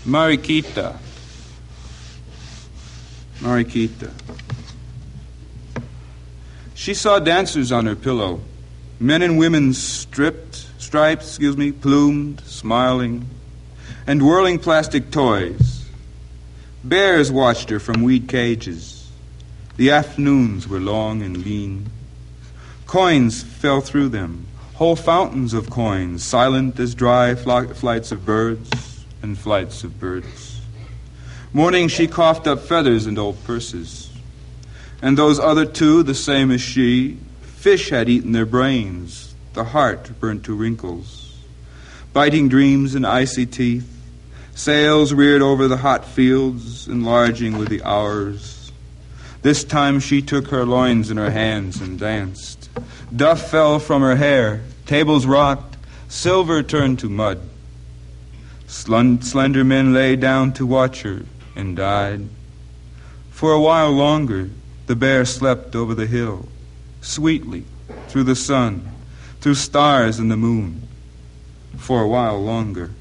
Mariquita. She saw dancers on her pillow, men and women striped, plumed, smiling, and whirling plastic toys. Bears watched her from weed cages. The afternoons were long and lean. Coins fell through them, whole fountains of coins, silent as dry flights of birds and flights of birds. Morning she coughed up feathers and old purses. And those other two, the same as she, fish had eaten their brains, the heart burnt to wrinkles. Biting dreams and icy teeth, sails reared over the hot fields, enlarging with the hours. This time she took her loins in her hands and danced. Duff fell from her hair, tables rocked, silver turned to mud. Slender men lay down to watch her and died. For a while longer, the bear slept over the hill, sweetly, through the sun, through stars and the moon. For a while longer.